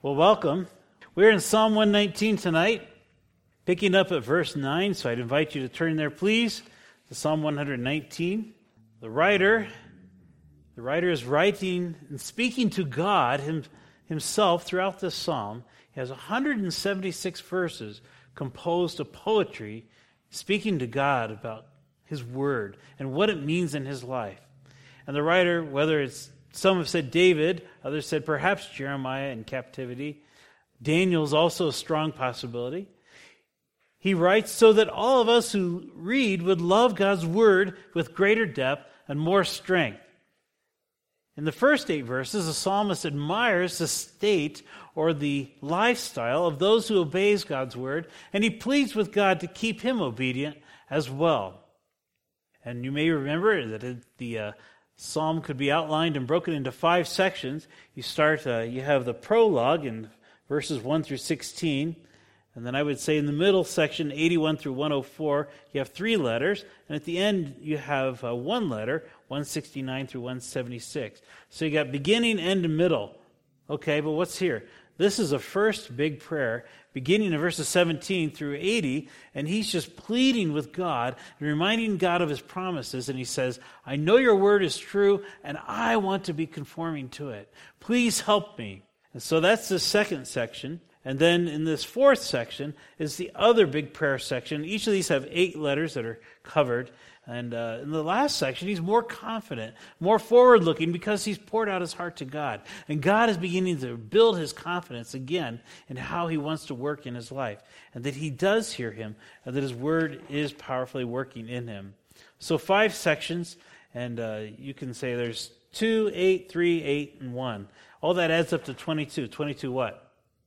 Well, welcome. We're in Psalm 119 tonight, picking up at verse 9, so I'd invite you to turn there, please, to Psalm 119. The writer is writing and speaking to God himself throughout this psalm. He has 176 verses composed of poetry, speaking to God about His Word and what it means in his life. And the writer, whether it's some have said David, others said perhaps Jeremiah in captivity. Daniel's also a strong possibility. He writes so that all of us who read would love God's Word with greater depth and more strength. In the first 8 verses, the psalmist admires the state or the lifestyle of those who obeys God's Word, and he pleads with God to keep him obedient as well. And you may remember that the psalm could be outlined and broken into 5 sections. You have the prologue in verses 1 through 16, and then I would say in the middle section, 81 through 104, you have 3 letters, and at the end you have 1 letter, 169 through 176. So you got beginning, end, and middle. Okay, but what's here? This is a first big prayer, beginning in verses 17 through 80, and he's just pleading with God and reminding God of his promises, and he says, I know your word is true, and I want to be conforming to it. Please help me. And so that's the second section. And then in this 4th section is the other big prayer section. Each of these have 8 letters that are covered. And in the last section, he's more confident, more forward-looking because he's poured out his heart to God. And God is beginning to build his confidence again in how he wants to work in his life. And that he does hear him, and that his word is powerfully working in him. So 5 sections, and you can say there's 2, 8, 3, 8, and 1. All that adds up to 22. 22 what?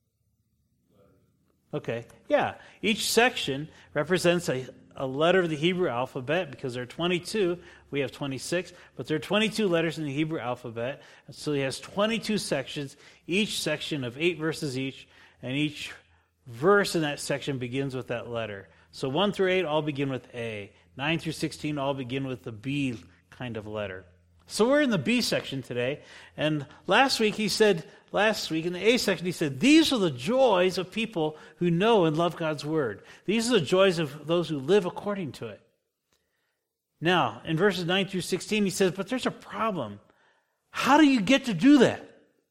Okay, yeah. Each section represents a letter of the Hebrew alphabet, because there are 22. We have 26, but there are 22 letters in the Hebrew alphabet. And so he has 22 sections, each section of 8 verses each, and each verse in that section begins with that letter. So 1 through 8 all begin with A. 9 through 16 all begin with the B kind of letter. So we're in the B section today, and last week in the A section, he said, these are the joys of people who know and love God's Word. These are the joys of those who live according to it. Now, in verses 9 through 16, he says, but there's a problem. How do you get to do that?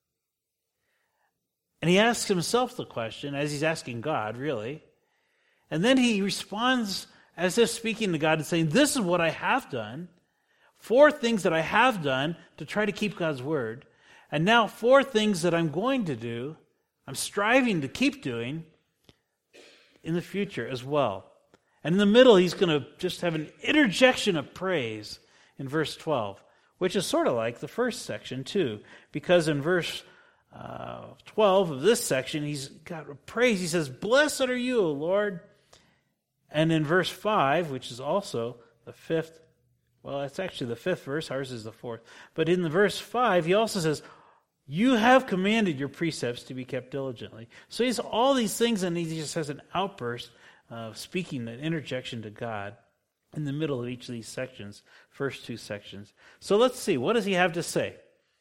And he asks himself the question, as he's asking God, really. And then he responds as if speaking to God and saying, this is what I have done. 4 things that I have done to try to keep God's Word. And now 4 things that I'm going to do, I'm striving to keep doing in the future as well. And in the middle, he's going to just have an interjection of praise in verse 12, which is sort of like the first section too, because in verse 12 of this section, he's got a praise. He says, blessed are you, O Lord. And in verse 5, which is also the 5th, well, it's actually the 5th verse, ours is the 4th. But in the verse 5, he also says, you have commanded your precepts to be kept diligently. So he's all these things, and he just has an outburst of speaking, an interjection to God in the middle of each of these sections, first 2 sections. So let's see, what does he have to say?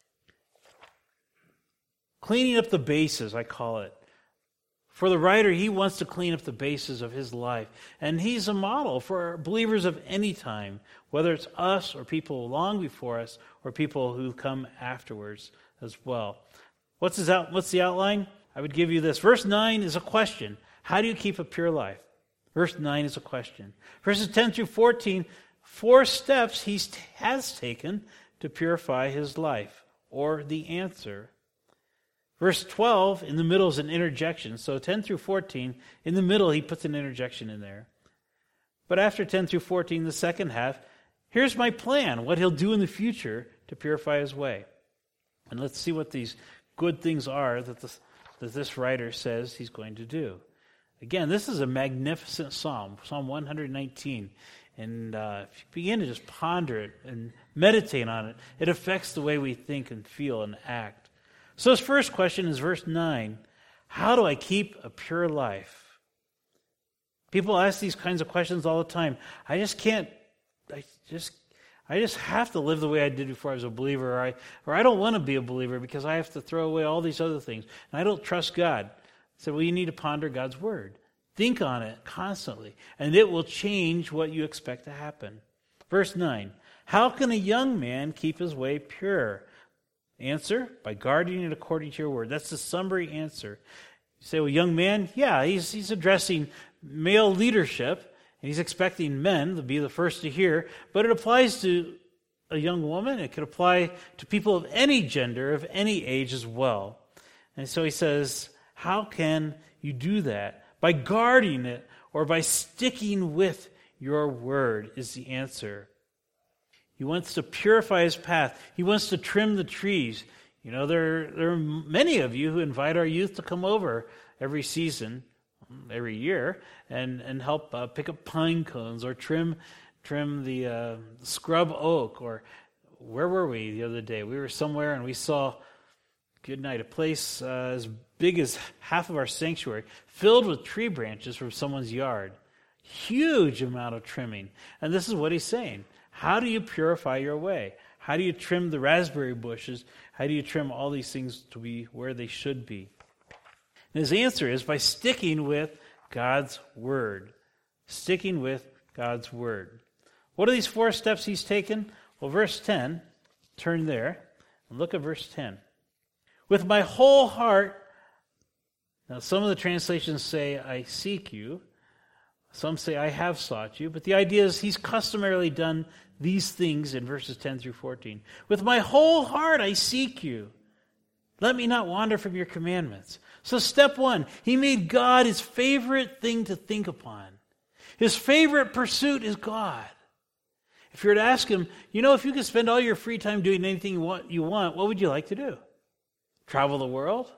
Cleaning up the bases, I call it. For the writer, he wants to clean up the bases of his life. And he's a model for believers of any time, whether it's us or people long before us or people who come afterwards as well. What's the outline? I would give you this. Verse 9 is a question. How do you keep a pure life? Verse 9 is a question. Verses 10 through 14, 4 steps he has taken to purify his life, or the answer. Verse 12, in the middle is an interjection. So 10 through 14, in the middle he puts an interjection in there. But after 10 through 14, the second half, here's my plan, what he'll do in the future to purify his way. And let's see what these good things are that this writer says he's going to do. Again, this is a magnificent psalm, Psalm 119. And if you begin to just ponder it and meditate on it, it affects the way we think and feel and act. So his first question is verse 9. How do I keep a pure life? People ask these kinds of questions all the time. I I just have to live the way I did before I was a believer, or I don't want to be a believer because I have to throw away all these other things. And I don't trust God. I said, well, you need to ponder God's word. Think on it constantly, and it will change what you expect to happen. Verse 9, how can a young man keep his way pure? Answer, by guarding it according to your word. That's the summary answer. You say, well, young man, yeah, he's addressing male leadership, and he's expecting men to be the first to hear, but it applies to a young woman. It could apply to people of any gender, of any age as well. And so he says, how can you do that? By guarding it or by sticking with your word is the answer. He wants to purify his path. He wants to trim the trees. You know, there are many of you who invite our youth to come over every season, every year, and help pick up pine cones or trim the scrub oak. Or where were we the other day? We were somewhere and we saw, good night, a place as big as half of our sanctuary filled with tree branches from someone's yard. Huge amount of trimming. And this is what he's saying. How do you purify your way? How do you trim the raspberry bushes? How do you trim all these things to be where they should be? And his answer is by sticking with God's word. Sticking with God's word. What are these 4 steps he's taken? Well, verse 10, turn there and look at verse 10. With my whole heart, now some of the translations say, I seek you. Some say, I have sought you. But the idea is he's customarily done these things in verses 10 through 14. With my whole heart I seek you. Let me not wander from your commandments. So step 1, he made God his favorite thing to think upon. His favorite pursuit is God. If you were to ask him, you know, if you could spend all your free time doing anything you want, what would you like to do? Travel the world?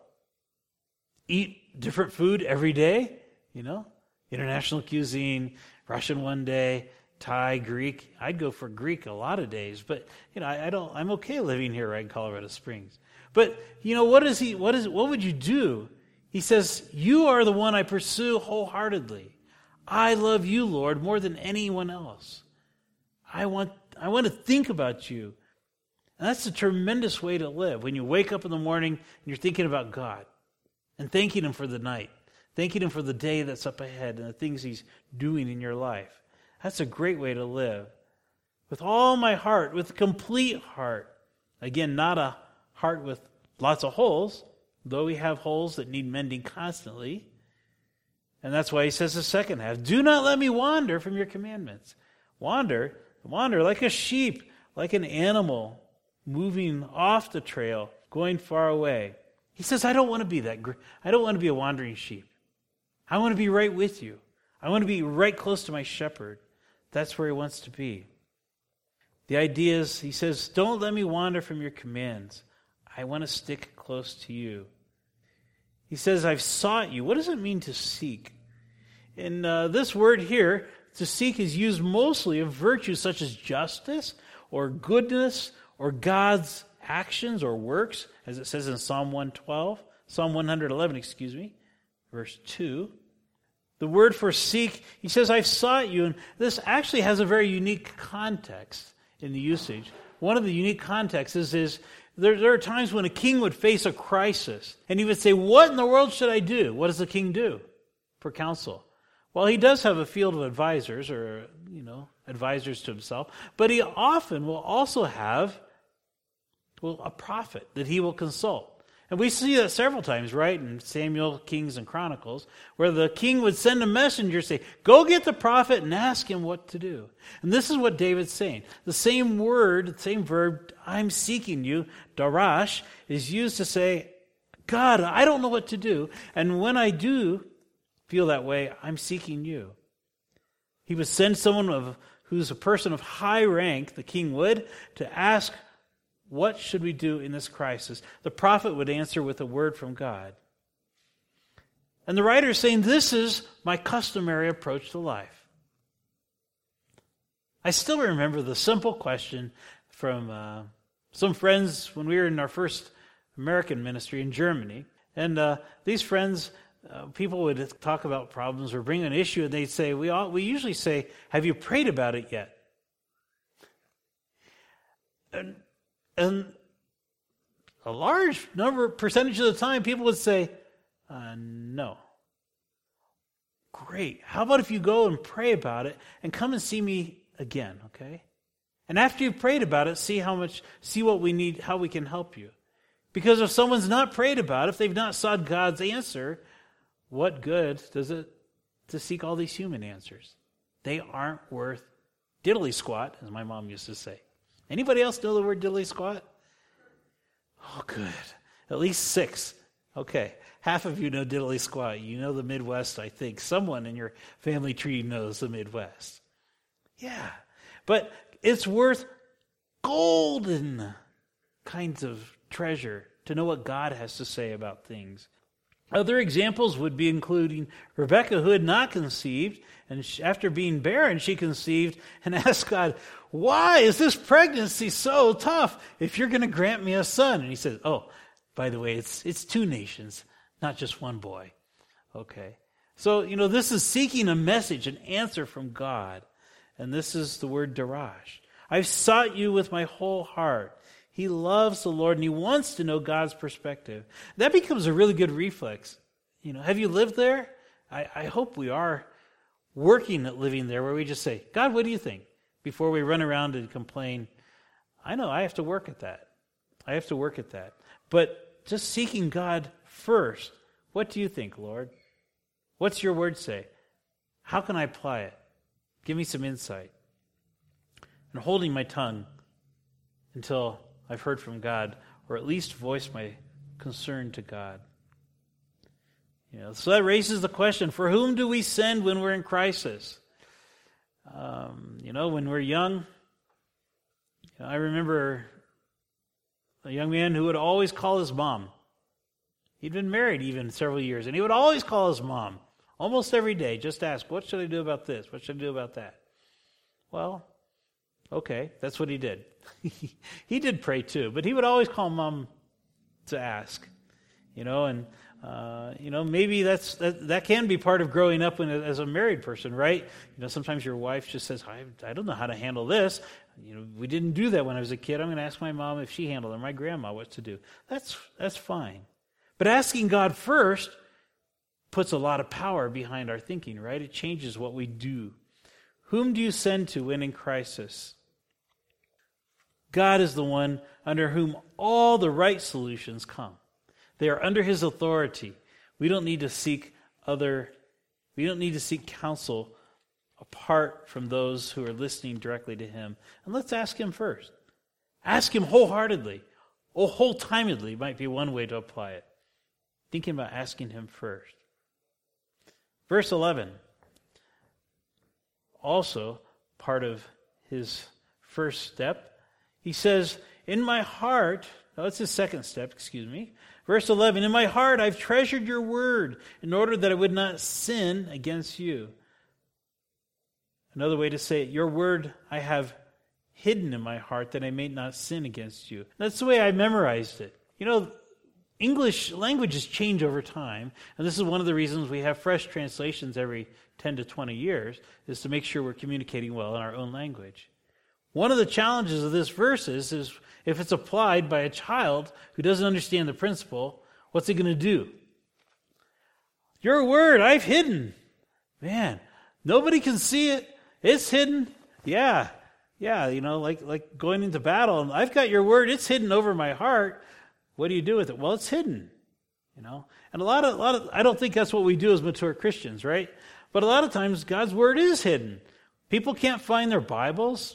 Eat different food every day? You know, international cuisine, Russian one day, Thai, Greek. I'd go for Greek a lot of days, but you know, I'm okay living here right in Colorado Springs. But you know, what would you do? He says, you are the one I pursue wholeheartedly. I love you, Lord, more than anyone else. I want to think about you. And that's a tremendous way to live. When you wake up in the morning and you're thinking about God and thanking him for the night, thanking him for the day that's up ahead and the things he's doing in your life. That's a great way to live. With all my heart, with complete heart. Again, not a heart with lots of holes, though we have holes that need mending constantly. And that's why he says the second half, do not let me wander from your commandments. Wander like a sheep, like an animal moving off the trail, going far away. He says, I don't want to be that. I don't want to be a wandering sheep. I want to be right with you. I want to be right close to my shepherd. That's where he wants to be. The idea is, he says, don't let me wander from your commands. I want to stick close to you. He says, I've sought you. What does it mean to seek? In this word here, to seek is used mostly of virtues such as justice or goodness or God's actions or works, as it says in Psalm 111, verse 2. The word for seek, he says, I've sought you, and this actually has a very unique context in the usage. One of the unique contexts is there are times when a king would face a crisis, and he would say, what in the world should I do? What does the king do for counsel? Well, he does have a field of advisors, or, advisors to himself, but he often will also have, a prophet that he will consult. And we see that several times, right, in Samuel, Kings, and Chronicles, where the king would send a messenger and say, go get the prophet and ask him what to do. And this is what David's saying. The same word, the same verb, I'm seeking you, darash, is used to say, God, I don't know what to do. And when I do feel that way, I'm seeking you. He would send someone who's a person of high rank, the king would, to ask, what should we do in this crisis? The prophet would answer with a word from God. And the writer is saying, this is my customary approach to life. I still remember the simple question from some friends when we were in our first American ministry in Germany. And these friends, people would talk about problems or bring an issue, and they'd say, we usually say, have you prayed about it yet? And a large percentage of the time, people would say, no. Great. How about if you go and pray about it and come and see me again, okay? And after you've prayed about it, see what we need, how we can help you. Because if someone's not prayed about it, if they've not sought God's answer, what good does it to seek all these human answers? They aren't worth diddly squat, as my mom used to say. Anybody else know the word diddly squat? Oh, good. At least 6. Okay. Half of you know diddly squat. You know the Midwest, I think. Someone in your family tree knows the Midwest. Yeah. But it's worth golden kinds of treasure to know what God has to say about things. Other examples would be including Rebekah, who had not conceived, and after being barren, she conceived and asked God, why is this pregnancy so tough if you're going to grant me a son? And he said, oh, by the way, it's 2 nations, not just one boy. Okay. So, this is seeking a message, an answer from God. And this is the word darash. I've sought you with my whole heart. He loves the Lord and he wants to know God's perspective. That becomes a really good reflex. Have you lived there? I hope we are working at living there, where we just say, God, what do you think? Before we run around and complain. I know I have to work at that. But just seeking God first. What do you think, Lord? What's your word say? How can I apply it? Give me some insight. And holding my tongue until I've heard from God, or at least voice my concern to God. So that raises the question, for whom do we send when we're in crisis? When we're young, I remember a young man who would always call his mom. He'd been married even several years, and he would always call his mom, almost every day, just ask, what should I do about this? What should I do about that? Well, okay, that's what he did. He did pray too, but he would always call mom to ask, maybe that can be part of growing up as a married person, right? Sometimes your wife just says, I don't know how to handle this. We didn't do that when I was a kid. I'm going to ask my mom if she handled it, or my grandma what to do. That's fine. But asking God first puts a lot of power behind our thinking, right? It changes what we do. Whom do you send to when in crisis? God is the one under whom all the right solutions come. They are under his authority. We don't need to seek counsel apart from those who are listening directly to him. And let's ask him first. Ask him wholeheartedly. Whole-timedly might be one way to apply it. Thinking about asking him first. Verse 11. Also part of his first step. He says, in my heart, that's his second step, Verse 11, in my heart I've treasured your word in order that I would not sin against you. Another way to say it, your word I have hidden in my heart that I may not sin against you. That's the way I memorized it. English languages change over time, and this is one of the reasons we have fresh translations every 10 to 20 years, is to make sure we're communicating well in our own language. One of the challenges of this verse is if it's applied by a child who doesn't understand the principle, what's he going to do? Your word, I've hidden. Man, nobody can see it. It's hidden. Yeah, like going into battle. I've got your word. It's hidden over my heart. What do you do with it? Well, it's hidden. And a lot of I don't think that's what we do as mature Christians, right? But a lot of times God's word is hidden. People can't find their Bibles.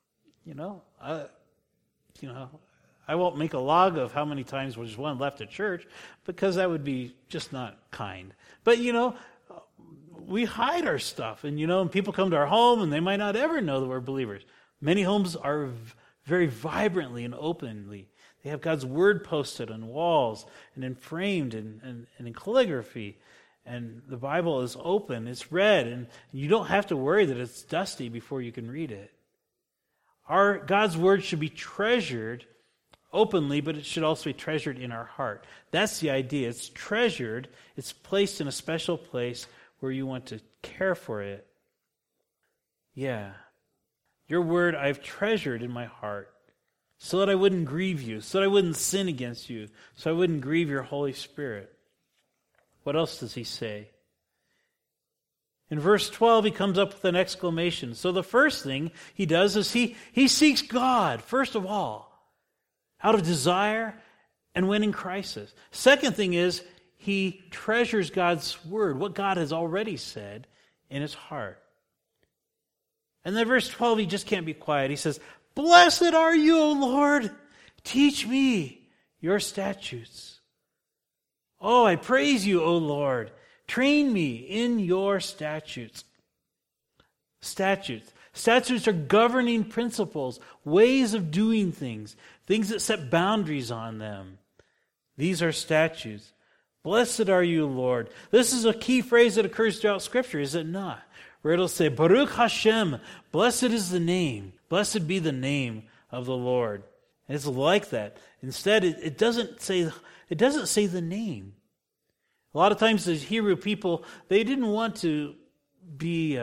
I won't make a log of how many times there's one left at church, because that would be just not kind. But, we hide our stuff, and people come to our home and they might not ever know that we're believers. Many homes are very vibrantly and openly. They have God's word posted on walls and framed and in calligraphy. And the Bible is open, it's read, and you don't have to worry that it's dusty before you can read it. God's word should be treasured openly, but it should also be treasured in our heart. That's the idea. It's treasured. It's placed in a special place where you want to care for it. Yeah. Your word I've treasured in my heart so that I wouldn't grieve you, so that I wouldn't sin against you, so I wouldn't grieve your Holy Spirit. What else does he say? In verse 12, he comes up with an exclamation. So the first thing he does is he seeks God, first of all, out of desire and when in crisis. Second thing is he treasures God's word, what God has already said, in his heart. And then verse 12, he just can't be quiet. He says, "Blessed are you, O Lord. Teach me your statutes. Oh, I praise you, O Lord. Train me in your statutes." Statutes. Statutes are governing principles, ways of doing things that set boundaries on them. These are statutes. Blessed are you, Lord. This is a key phrase that occurs throughout Scripture, is it not? Where it'll say, Baruch Hashem, blessed is the name. Blessed be the name of the Lord. And it's like that. Instead, it doesn't say the name. A lot of times the Hebrew people, they didn't want to be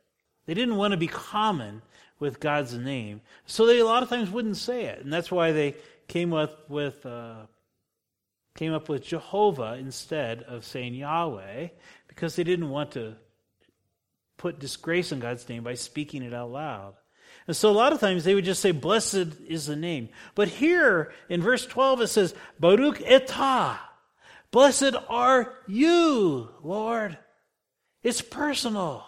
common with God's name. So they a lot of times wouldn't say it. And that's why they came up with Jehovah instead of saying Yahweh, because they didn't want to put disgrace on God's name by speaking it out loud. And so a lot of times they would just say, blessed is the name. But here in verse 12 it says, Baruch etah. Blessed are you, Lord. It's personal.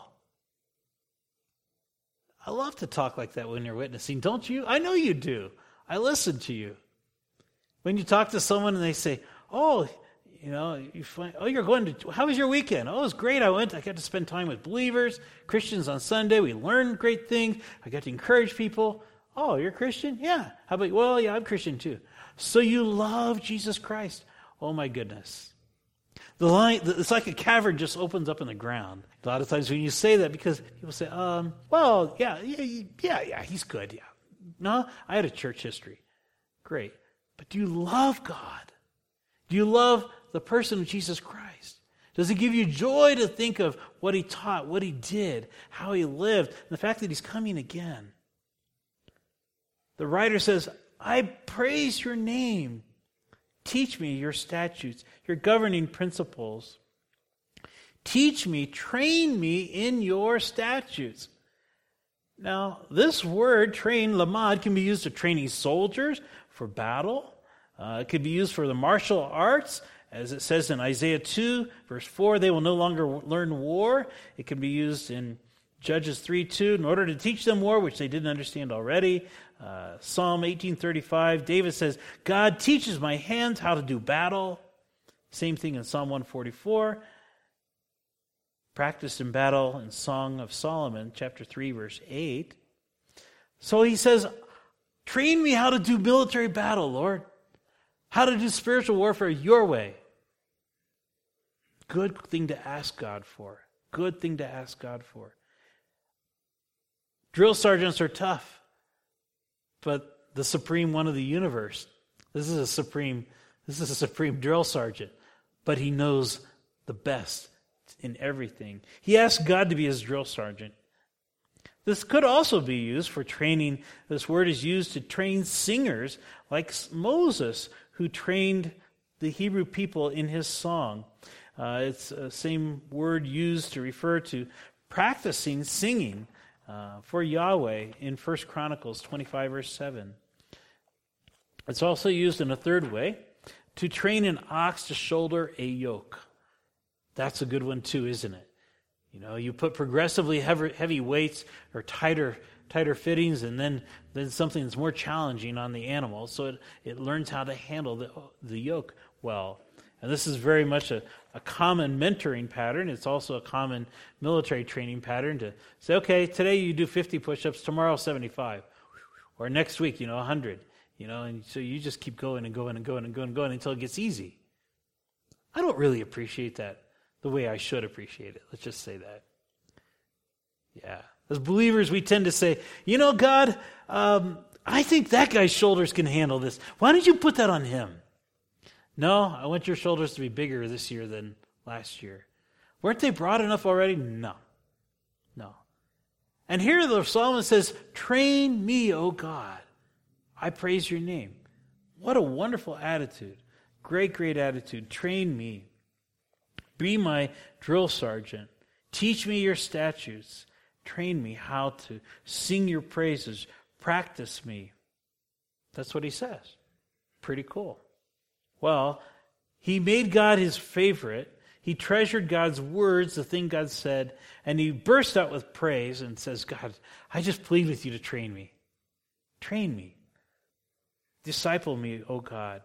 I love to talk like that when you're witnessing, don't you? I know you do. I listen to you. When you talk to someone and they say, oh, you're going to, how was your weekend? Oh, it was great. I got to spend time with believers, Christians on Sunday. We learned great things. I got to encourage people. Oh, you're a Christian? Yeah. How about, well, yeah, I'm Christian too. So you love Jesus Christ. Oh my goodness. It's like a cavern just opens up in the ground. A lot of times when you say that, because people say, well, yeah, he's good, yeah. No, I had a church history. Great. But do you love God? Do you love the person of Jesus Christ? Does it give you joy to think of what he taught, what he did, how he lived, and the fact that he's coming again? The writer says, I praise your name. Teach me your statutes, your governing principles. Teach me, train me in your statutes. Now, this word, train, lamad, can be used to training soldiers for battle. It could be used for the martial arts, as it says in Isaiah 2, verse 4, they will no longer learn war. It can be used in Judges 3:2, in order to teach them war, which they didn't understand already. Psalm 18:35, David says, God teaches my hands how to do battle. Same thing in Psalm 144. Practiced in battle in Song of Solomon, chapter 3, verse 8. So he says, train me how to do military battle, Lord. How to do spiritual warfare your way. Good thing to ask God for. Good thing to ask God for. Drill sergeants are tough, but the supreme one of the universe, this is a supreme drill sergeant, but he knows the best in everything. He asked God to be his drill sergeant. This could also be used for training. This word is used to train singers like Moses, who trained the Hebrew people in his song. It's the same word used to refer to practicing singing for Yahweh in 1 Chronicles 25, verse 7. It's also used in a third way, to train an ox to shoulder a yoke. That's a good one too, isn't it? You put progressively heavy weights or tighter fittings, and then something that's more challenging on the animal, so it learns how to handle the yoke well. And this is very much a common mentoring pattern. It's also a common military training pattern to say, okay, today you do 50 push-ups, tomorrow 75, or next week, 100. And so you just keep going and going and going and going and going until it gets easy. I don't really appreciate that the way I should appreciate it. Let's just say that. Yeah. As believers, we tend to say, God, I think that guy's shoulders can handle this. Why don't you put that on him? No, I want your shoulders to be bigger this year than last year. Weren't they broad enough already? No. And here the psalmist says, train me, O God. I praise your name. What a wonderful attitude. Great, great attitude. Train me. Be my drill sergeant. Teach me your statutes. Train me how to sing your praises. Practice me. That's what he says. Pretty cool. Well, he made God his favorite. He treasured God's words, the thing God said, and he burst out with praise and says, God, I just plead with you to train me. Train me. Disciple me, O God.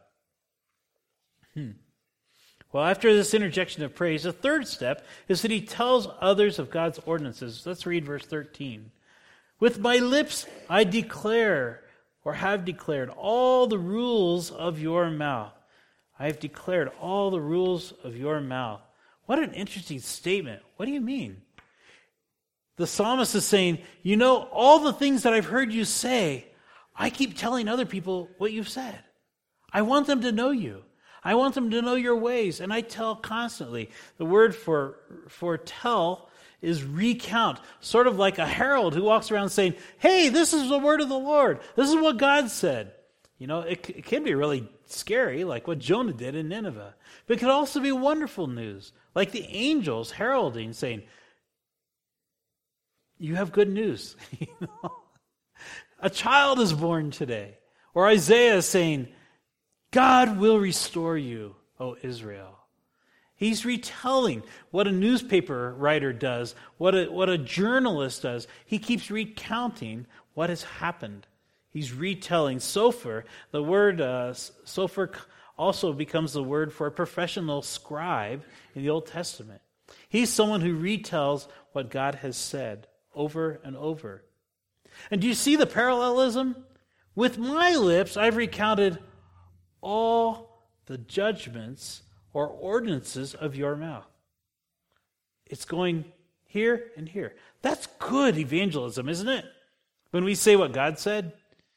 Well, after this interjection of praise, the third step is that he tells others of God's ordinances. Let's read verse 13. With my lips I declare, or have declared, all the rules of your mouth. I have declared all the rules of your mouth. What an interesting statement. What do you mean? The psalmist is saying, you know, all the things that I've heard you say, I keep telling other people what you've said. I want them to know you. I want them to know your ways, and I tell constantly. The word for tell is recount, sort of like a herald who walks around saying, hey, this is the word of the Lord. This is what God said. You know, it can be really scary, like what Jonah did in Nineveh. But it could also be wonderful news, like the angels heralding, saying, you have good news. You know? A child is born today. Or Isaiah saying, God will restore you, O Israel. He's retelling what a newspaper writer does, what a journalist does. He keeps recounting what has happened. He's retelling. Sofer, the word sofer also becomes the word for a professional scribe in the Old Testament. He's someone who retells what God has said over and over. And do you see the parallelism? With my lips I've recounted all the judgments or ordinances of your mouth. It's going here and here. That's good evangelism, isn't it? When we say what God said,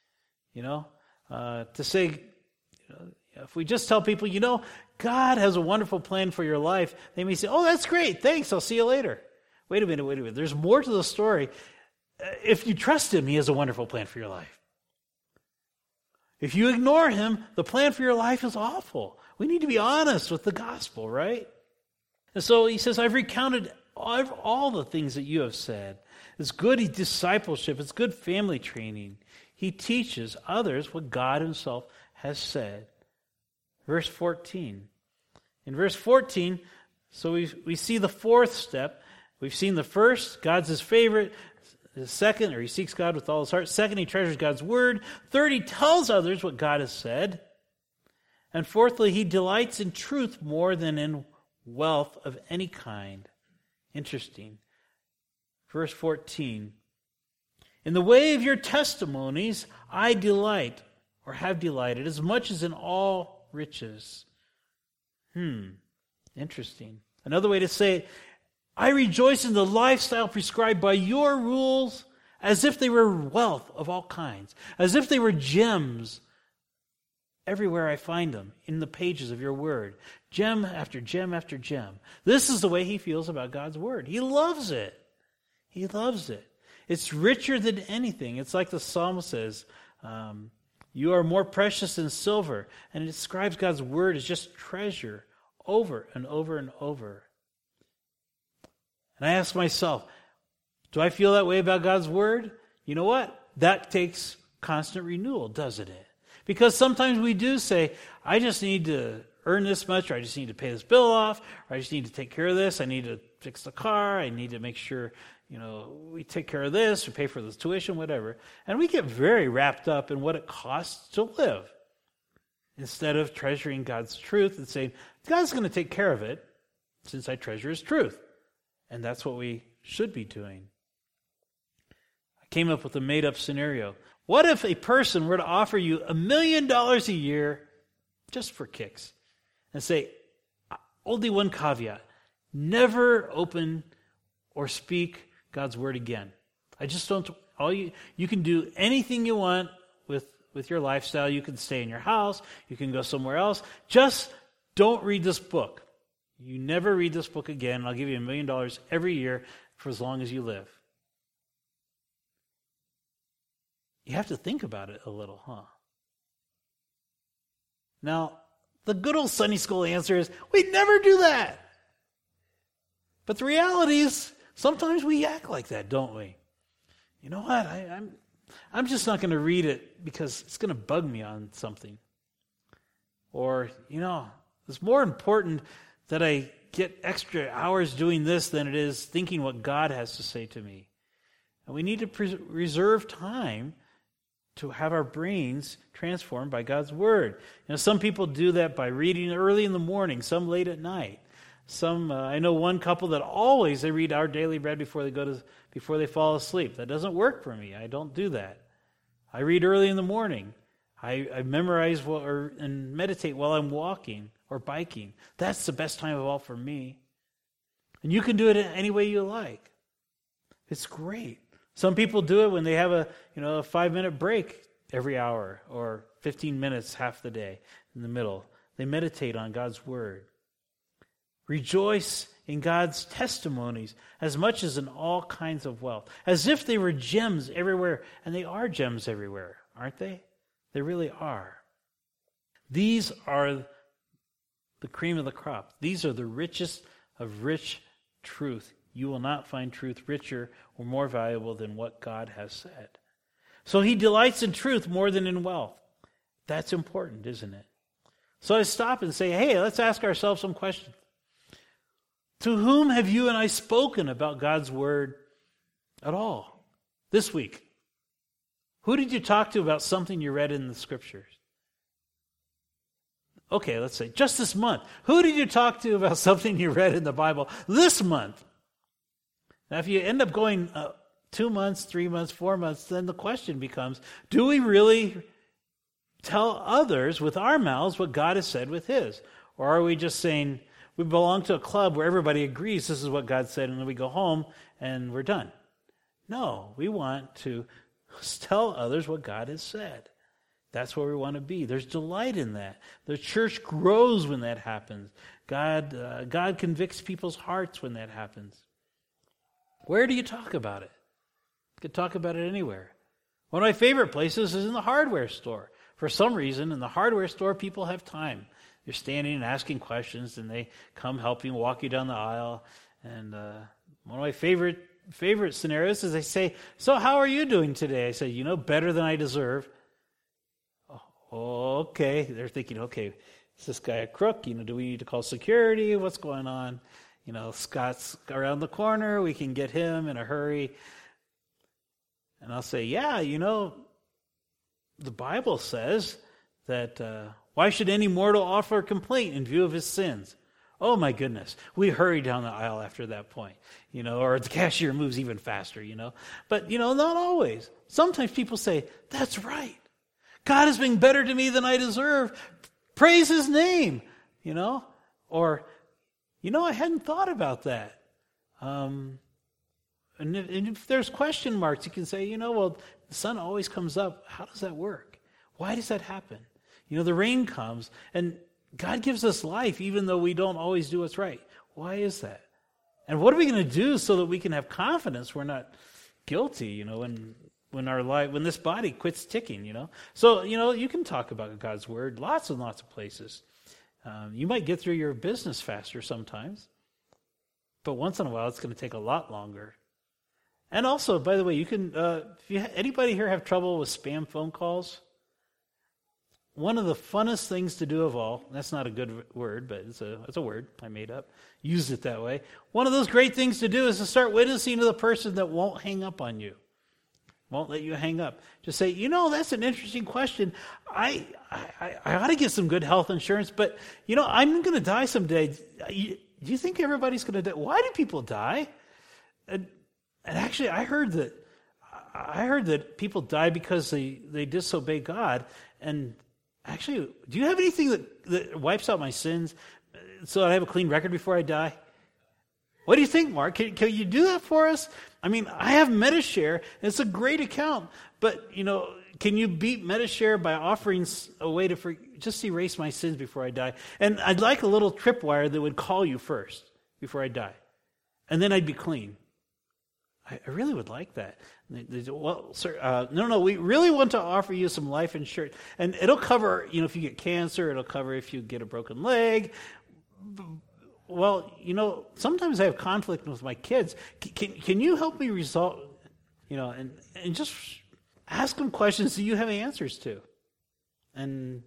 to say, if we just tell people, God has a wonderful plan for your life, they may say, oh, that's great, thanks, I'll see you later. Wait a minute. There's more to the story. If you trust him, he has a wonderful plan for your life. If you ignore him, the plan for your life is awful. We need to be honest with the gospel, right? And so he says, I've recounted all the things that you have said. It's good discipleship. It's good family training. He teaches others what God himself has said. Verse 14. In verse 14, so we see the fourth step. We've seen the first, God's his favorite. The second, or he seeks God with all his heart. Second, he treasures God's word. Third, he tells others what God has said. And fourthly, he delights in truth more than in wealth of any kind. Interesting. Verse 14. In the way of your testimonies, I delight, or have delighted, as much as in all riches. Interesting. Another way to say it, I rejoice in the lifestyle prescribed by your rules as if they were wealth of all kinds, as if they were gems everywhere I find them in the pages of your word. Gem after gem after gem. This is the way he feels about God's word. He loves it. He loves it. It's richer than anything. It's like the psalm says, you are more precious than silver. And it describes God's word as just treasure over and over and over. And I ask myself, do I feel that way about God's word? You know what? That takes constant renewal, doesn't it? Because sometimes we do say, I just need to earn this much, or I just need to pay this bill off, or I just need to take care of this, I need to fix the car, I need to make sure, we take care of this, or pay for this tuition, whatever. And we get very wrapped up in what it costs to live, instead of treasuring God's truth and saying, God's going to take care of it, since I treasure his truth. And that's what we should be doing. I came up with a made-up scenario. What if a person were to offer you $1 million a year just for kicks and say, only one caveat, never open or speak God's word again. I just don't, you can do anything you want with your lifestyle. You can stay in your house. You can go somewhere else. Just don't read this book. You never read this book again, and I'll give you $1 million every year for as long as you live. You have to think about it a little, huh? Now, the good old Sunday school answer is, we never do that. But the reality is, sometimes we act like that, don't we? You know what? I'm just not going to read it because it's going to bug me on something. Or, it's more important that I get extra hours doing this than it is thinking what God has to say to me. And we need to reserve time to have our brains transformed by God's Word. Some people do that by reading early in the morning, some late at night. Some, I know one couple that always they read Our Daily Bread before they fall asleep. That doesn't work for me. I don't do that. I read early in the morning. I memorize and meditate while I'm walking or biking. That's the best time of all for me. And you can do it any way you like. It's great. Some people do it when they have a 5-minute break every hour or 15 minutes half the day in the middle. They meditate on God's Word. Rejoice in God's testimonies as much as in all kinds of wealth, as if they were gems everywhere. And they are gems everywhere, aren't they? They really are. These are the cream of the crop. These are the richest of rich truth. You will not find truth richer or more valuable than what God has said. So he delights in truth more than in wealth. That's important, isn't it? So I stop and say, hey, let's ask ourselves some questions. To whom have you and I spoken about God's Word at all this week? Who did you talk to about something you read in the Scriptures? Okay, let's say just this month. Who did you talk to about something you read in the Bible this month? Now, if you end up going 2 months, 3 months, 4 months, then the question becomes, do we really tell others with our mouths what God has said with His? Or are we just saying, we belong to a club where everybody agrees this is what God said, and then we go home and we're done? No, we want to tell others what God has said. That's where we want to be. There's delight in that. The church grows when that happens. God convicts people's hearts when that happens. Where do you talk about it? You could talk about it anywhere. One of my favorite places is in the hardware store. For some reason, in the hardware store, people have time. You're standing and asking questions, and they come help you walk you down the aisle. And one of my favorite scenarios is they say, so how are you doing today? I say, better than I deserve. Oh, okay. They're thinking, okay, is this guy a crook? Do we need to call security? What's going on? Scott's around the corner. We can get him in a hurry. And I'll say, yeah, the Bible says that why should any mortal offer complaint in view of his sins? Oh my goodness, we hurry down the aisle after that point, or the cashier moves even faster, But, not always. Sometimes people say, that's right. God has been better to me than I deserve. Praise His name, Or, I hadn't thought about that. And if there's question marks, you can say, well, the sun always comes up. How does that work? Why does that happen? The rain comes, and God gives us life even though we don't always do what's right. Why is that? And what are we going to do so that we can have confidence we're not guilty, when this body quits ticking, So, you can talk about God's Word lots and lots of places. You might get through your business faster sometimes, but once in a while it's going to take a lot longer. And also, by the way, you can, anybody here have trouble with spam phone calls? One of the funnest things to do of all, that's not a good word, but it's a word I made up, used it that way. One of those great things to do is to start witnessing to the person that won't hang up on you, won't let you hang up. Just say, that's an interesting question. I ought to get some good health insurance, but, I'm going to die someday. Do you think everybody's going to die? Why do people die? And actually, I heard that people die because they disobey God. And actually, do you have anything that wipes out my sins so that I have a clean record before I die? What do you think, Mark? Can you do that for us? I have Medishare, and it's a great account, but, can you beat Medishare by offering a way to just erase my sins before I die? And I'd like a little tripwire that would call you first before I die, and then I'd be clean. I really would like that. They say, well, sir, no, we really want to offer you some life insurance. And it'll cover, if you get cancer, it'll cover if you get a broken leg. Well, sometimes I have conflict with my kids. Can you help me resolve, and just ask them questions that you have answers to. And,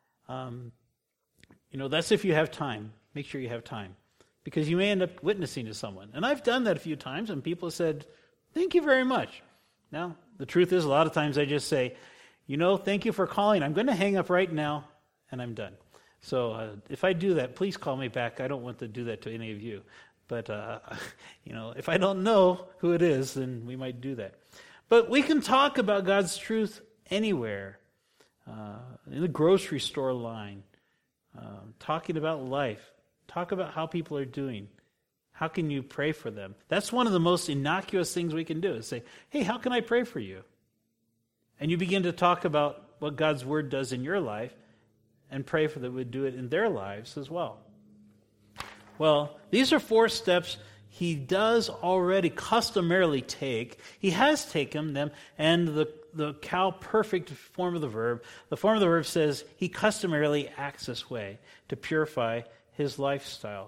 that's if you have time. Make sure you have time. Because you may end up witnessing to someone. And I've done that a few times, and people have said, thank you very much. Now, the truth is, a lot of times I just say, thank you for calling. I'm going to hang up right now, and I'm done. So if I do that, please call me back. I don't want to do that to any of you. But, if I don't know who it is, then we might do that. But we can talk about God's truth anywhere. In the grocery store line, talking about life. Talk about how people are doing. How can you pray for them? That's one of the most innocuous things we can do, is say, hey, how can I pray for you? And you begin to talk about what God's Word does in your life and pray for them would do it in their lives as well. Well, these are 4 steps he does already customarily take. He has taken them, and the cow-perfect form of the verb says he customarily acts this way to purify his lifestyle.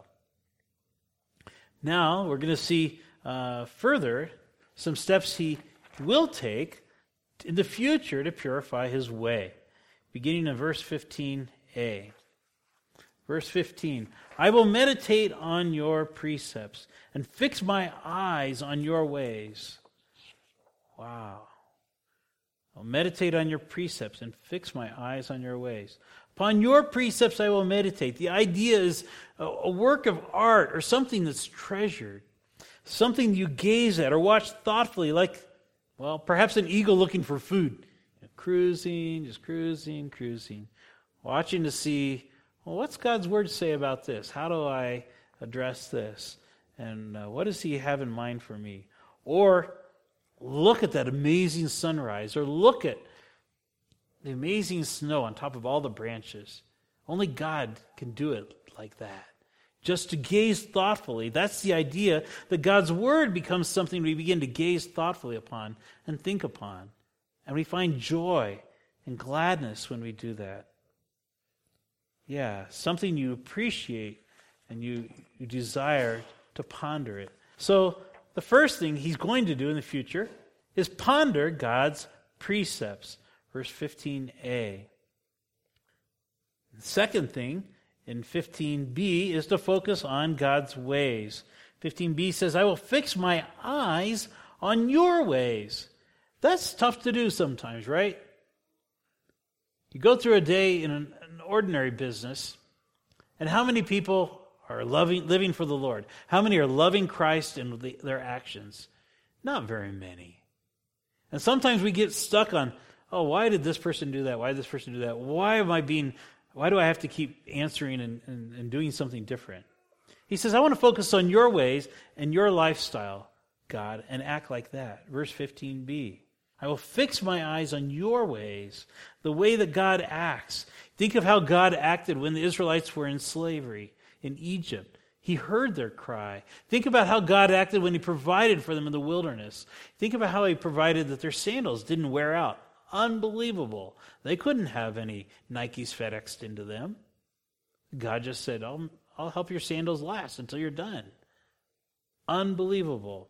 Now, we're going to see further some steps he will take in the future to purify his way. Beginning in verse 15a. Verse 15, I will meditate on your precepts and fix my eyes on your ways. Wow. I'll meditate on your precepts and fix my eyes on your ways. Upon your precepts I will meditate. The idea is a work of art or something that's treasured, something you gaze at or watch thoughtfully, like, perhaps an eagle looking for food. Cruising, watching to see, what's God's Word say about this? How do I address this? And what does He have in mind for me? Or look at that amazing sunrise, or look at the amazing snow on top of all the branches. Only God can do it like that. Just to gaze thoughtfully. That's the idea, that God's Word becomes something we begin to gaze thoughtfully upon and think upon. And we find joy and gladness when we do that. Yeah, something you appreciate and you desire to ponder it. So the first thing he's going to do in the future is ponder God's precepts. Verse 15a. The second thing in 15b is to focus on God's ways. 15b says, I will fix my eyes on your ways. That's tough to do sometimes, right? You go through a day in an ordinary business, and how many people are living for the Lord? How many are loving Christ in their actions? Not very many. And sometimes we get stuck on, why did this person do that? Why did this person do that? Why do I have to keep answering and doing something different? He says, I want to focus on your ways and your lifestyle, God, and act like that. Verse 15b. I will fix my eyes on your ways, the way that God acts. Think of how God acted when the Israelites were in slavery in Egypt. He heard their cry. Think about how God acted when He provided for them in the wilderness. Think about how He provided that their sandals didn't wear out. Unbelievable. They couldn't have any Nikes FedExed into them. God just said, I'll help your sandals last until you're done. Unbelievable.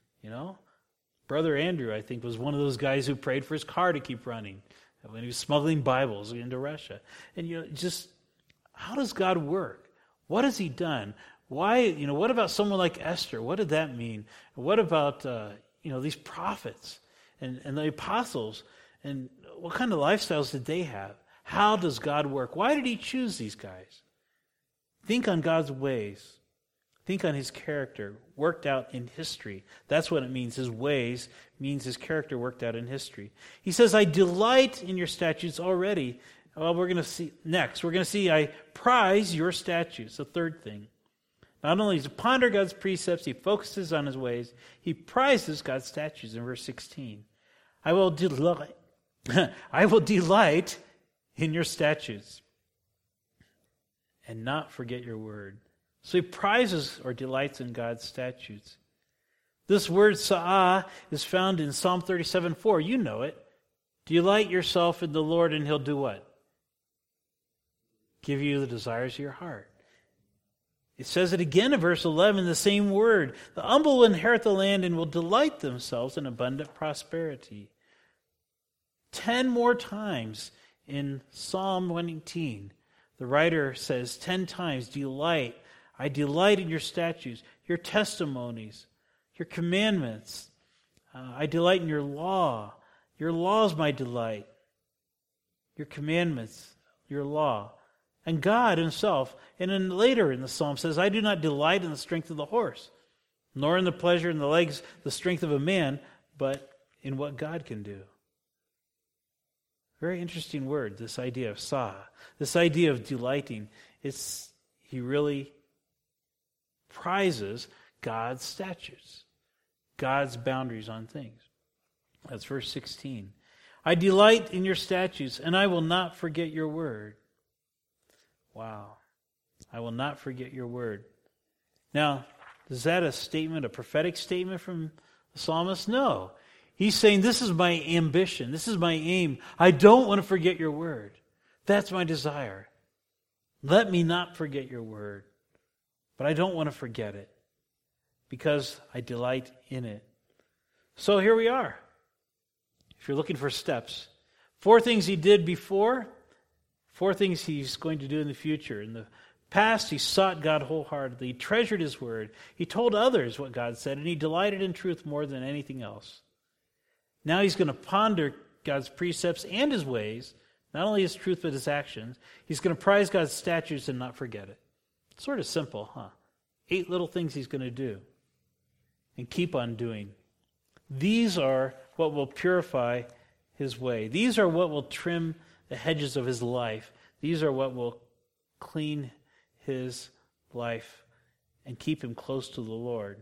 Brother Andrew, I think, was one of those guys who prayed for his car to keep running when he was smuggling Bibles into Russia. And, just how does God work? What has He done? Why, what about someone like Esther? What did that mean? What about, these prophets and the apostles? And what kind of lifestyles did they have? How does God work? Why did He choose these guys? Think on God's ways. Think on His character worked out in history. That's what it means. His ways means His character worked out in history. He says, I delight in your statutes already. Well, we're going to see next. We're going to see I prize your statutes, the third thing. Not only does he ponder God's precepts, he focuses on His ways, he prizes God's statutes in verse 16. I will delight in your statutes and not forget your word. So he prizes or delights in God's statutes. This word sa'ah is found in Psalm 37:4. You know it. Delight yourself in the Lord and He'll do what? Give you the desires of your heart. It says it again in verse 11, the same word. The humble will inherit the land and will delight themselves in abundant prosperity. 10 more times in Psalm 118, the writer says 10 times, delight. I delight in your statutes, your testimonies, your commandments. I delight in your law. Your law is my delight. Your commandments, your law. And God himself, and then later in the psalm says, I do not delight in the strength of the horse, nor in the pleasure in the legs, the strength of a man, but in what God can do. Very interesting word, this idea of sa, this idea of delighting. He really prizes God's statutes, God's boundaries on things. That's verse 16. I delight in your statutes, and I will not forget your word. Wow. I will not forget your word. Now, is that a statement, a prophetic statement from the psalmist? No. He's saying, this is my ambition. This is my aim. I don't want to forget your word. That's my desire. Let me not forget your word. But I don't want to forget it because I delight in it. So here we are. If you're looking for steps, 4 things he did before, 4 things he's going to do in the future. In the past, he sought God wholeheartedly. He treasured his word. He told others what God said, and he delighted in truth more than anything else. Now he's going to ponder God's precepts and his ways, not only his truth but his actions. He's going to prize God's statutes and not forget it. It's sort of simple, huh? 8 little things he's going to do and keep on doing. These are what will purify his way. These are what will trim the hedges of his life. These are what will clean his life and keep him close to the Lord.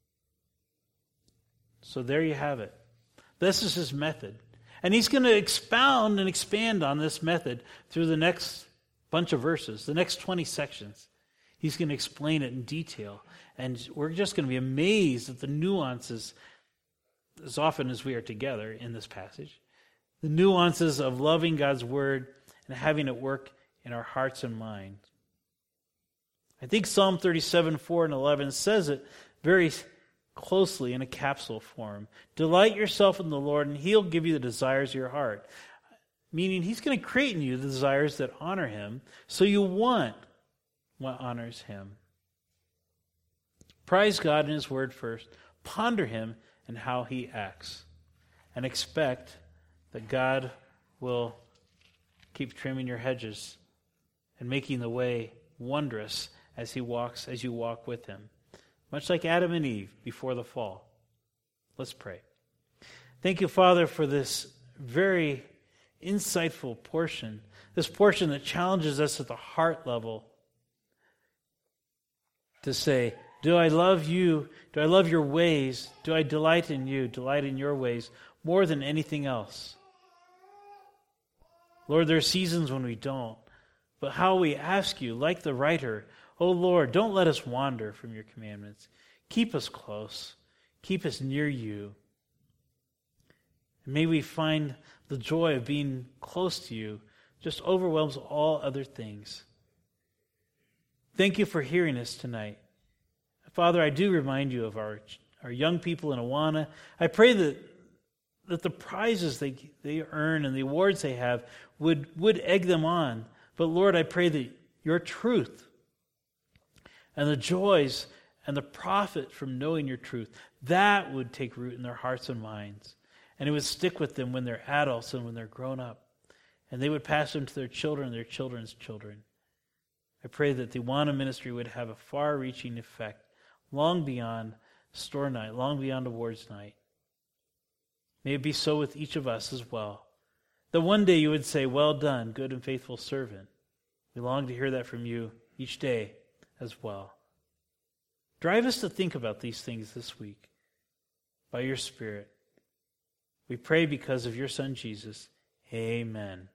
So there you have it. This is his method. And he's going to expound and expand on this method through the next bunch of verses, the next 20 sections. He's going to explain it in detail. And we're just going to be amazed at the nuances, as often as we are together in this passage, the nuances of loving God's word and having it work in our hearts and minds. I think Psalm 37:4 and 11 says it very closely in a capsule form. Delight yourself in the Lord, and he'll give you the desires of your heart. Meaning he's going to create in you the desires that honor him, so you want what honors him. Prize God in his word first. Ponder him and how he acts. And expect that God will keep trimming your hedges and making the way wondrous as you walk with him. Much like Adam and Eve before the fall. Let's pray. Thank you, Father, for this very insightful portion, this portion that challenges us at the heart level to say, do I love you? Do I love your ways? Do I delight in you, delight in your ways more than anything else? Lord, there are seasons when we don't, but how we ask you, like the writer, oh Lord, don't let us wander from your commandments. Keep us close. Keep us near you. And may we find the joy of being close to you just overwhelms all other things. Thank you for hearing us tonight. Father, I do remind you of our young people in Awana. I pray that the prizes they earn and the awards they have would egg them on. But Lord, I pray that your truth and the joys and the profit from knowing your truth, that would take root in their hearts and minds. And it would stick with them when they're adults and when they're grown up. And they would pass them to their children and their children's children. I pray that the Awana ministry would have a far-reaching effect long beyond store night, long beyond awards night. May it be so with each of us as well. That one day you would say, well done, good and faithful servant. We long to hear that from you each day as well. Drive us to think about these things this week by your Spirit. We pray because of your Son, Jesus. Amen.